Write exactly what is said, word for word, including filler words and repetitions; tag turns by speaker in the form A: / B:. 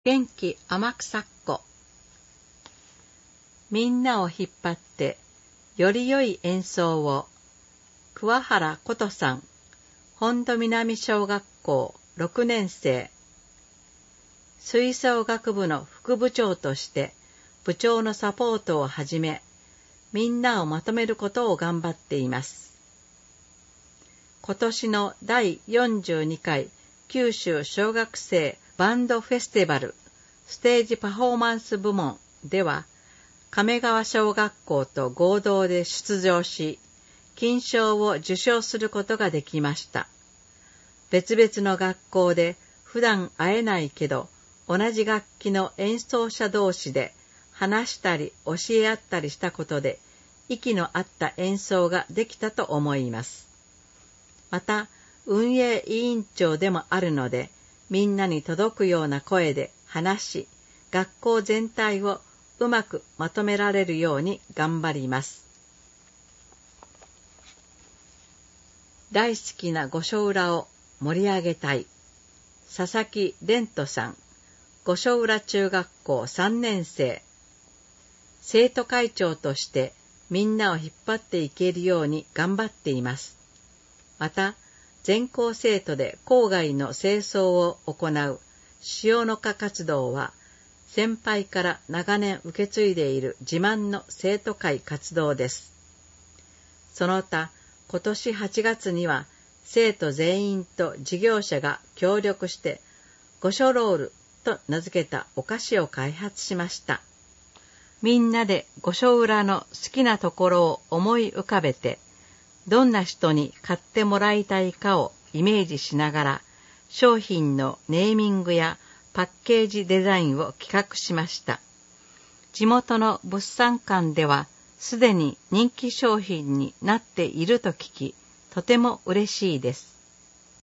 A: 元気天草っ子。みんなを引っ張ってより良い演奏を。桑原琴さん、本土南小学校ろくねん生。吹奏楽部の副部長として部長のサポートをはじめ、みんなをまとめることを頑張っています。今年のだいよんじゅうにかい九州小学生バンドフェスティバルステージパフォーマンス部門では、亀川小学校と合同で出場し、金賞を受賞することができました。別々の学校で普段会えないけど、同じ楽器の演奏者同士で話したり教え合ったりしたことで、息の合った演奏ができたと思います。また、運営委員長でもあるので、みんなに届くような声で話し、学校全体をうまくまとめられるように頑張ります。大好きな御所浦を盛り上げたい。佐々木蓮人さん、御所浦中学校さんねん生。生徒会長としてみんなを引っ張っていけるように頑張っています。また、全校生徒で校外の清掃を行う塩の花活動は、先輩から長年受け継いでいる自慢の生徒会活動です。その他、今年はちがつには生徒全員と事業者が協力して、御所ロールと名付けたお菓子を開発しました。みんなで御所浦の好きなところを思い浮かべて、どんな人に買ってもらいたいかをイメージしながら、商品のネーミングやパッケージデザインを企画しました。地元の物産館ではすでに人気商品になっていると聞き、とても嬉しいです。